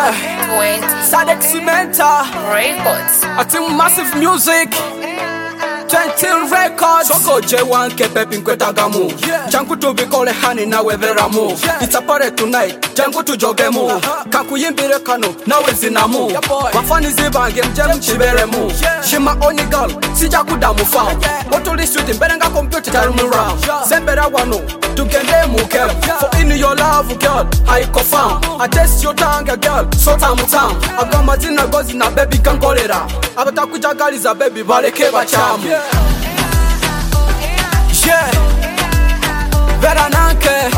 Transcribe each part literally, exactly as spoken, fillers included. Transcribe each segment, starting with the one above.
Yeah, twenty Sadek Cementa, Records. I think massive music. Gentle Records. Soko J one kepe pinkweta gamu. Jangu to be call honey na weveramu. It's a party tonight. Jangu to jogemu. Kakuyimbire kano na wezinamu. Mafani zibange mjem chiberemu. Shima only girl sija kudamu fa. Otoli sweet berenga computer tarumu round. Sembera wano to gende mukem. For in your love girl I confirm. I test your tongue girl so tamu tam. Agama zina gozi na baby kankolera. Abata kujagali za baby baleke bachamu. Yeah, better nanke.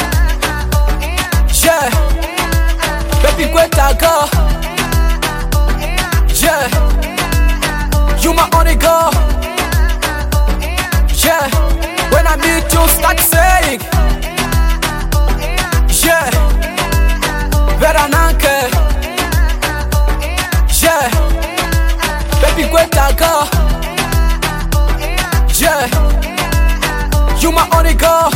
Yeah, baby kweta go. Yeah, you my only girl. Yeah, when I meet you start saying. Yeah, better nanke. Yeah, baby kweta go. Yeah, you my only girl.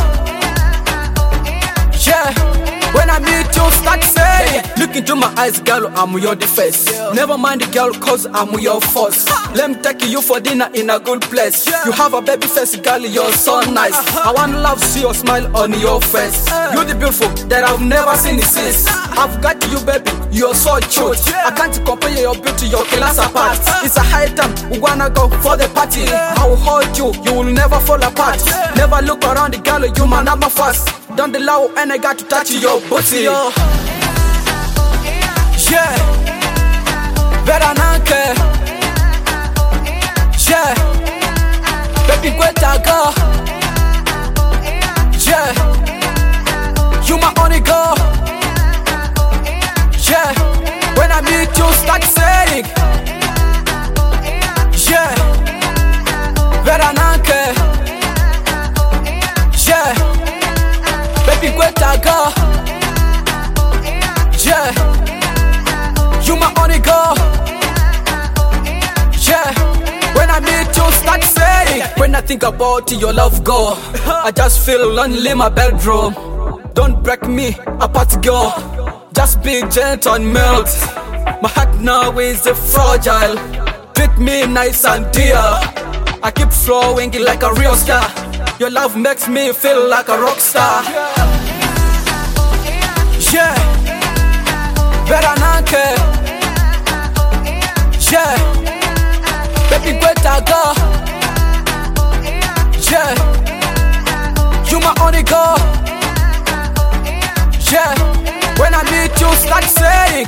Yeah, when I meet you start saying. Look into my eyes girl, I'm your defense. Never mind the girl cause I'm your force. Let me take you for dinner in a good place. You have a baby face girl, you're so nice. I wanna love see your smile on your face. You're the beautiful that I've never seen since. I've got you baby, you're so cute. I can't compare your beauty, your class apart. It's a high time, we wanna go for the party. I will hold you, you will never fall apart. Never look around the girl, you my number first. Don't allow and I got to touch your booty. Yeah, better nanke. Yeah, baby kweta go. Yeah, you my only girl. Yeah, when I meet you start saying. Yeah, better nanke. Yeah, baby kweta go. Yeah, you my only girl. Yeah, when I meet you start saying. When I think about your love girl, I just feel lonely in my bedroom. Don't break me apart girl, just be gentle and melt. My heart now is fragile. Treat me nice and dear. I keep flowing like a real star. Your love makes me feel like a rock star. Yeah, better nanke. Yeah, baby kweta go. Yeah, you my only girl. Yeah, when I meet you start saying.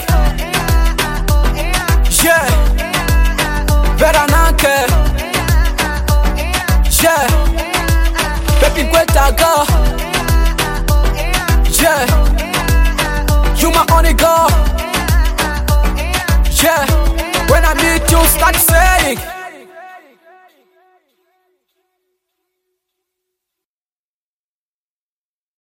Yeah, better nanke. Yeah, baby kweta go.